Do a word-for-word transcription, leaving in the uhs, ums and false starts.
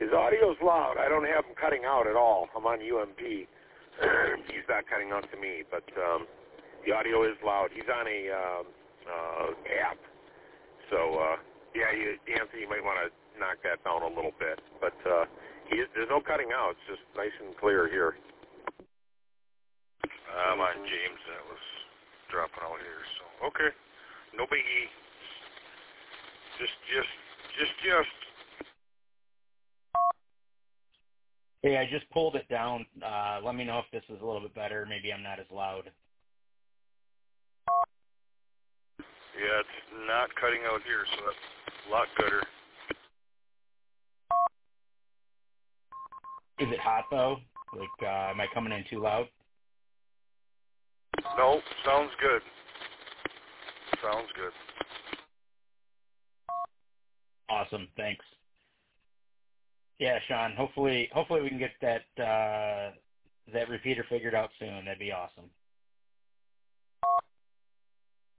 His audio's loud. I don't have him cutting out at all. I'm on U M P. He's not cutting out to me, but um, the audio is loud. He's on a uh, uh, app. So, uh, yeah, you, Anthony, you might want to knock that down a little bit. But uh, he is, there's no cutting out. It's just nice and clear here. I'm on James. That was dropping out here. So, okay. No biggie. Just, just, just, just. Hey, I just pulled it down. Uh, let me know if this is a little bit better. Maybe I'm not as loud. Yeah, it's not cutting out here, so that's a lot gooder. Is it hot, though? Like, uh, am I coming in too loud? No, sounds good. Sounds good. Awesome, thanks. Yeah, Sean, hopefully hopefully we can get that uh, that repeater figured out soon. That'd be awesome.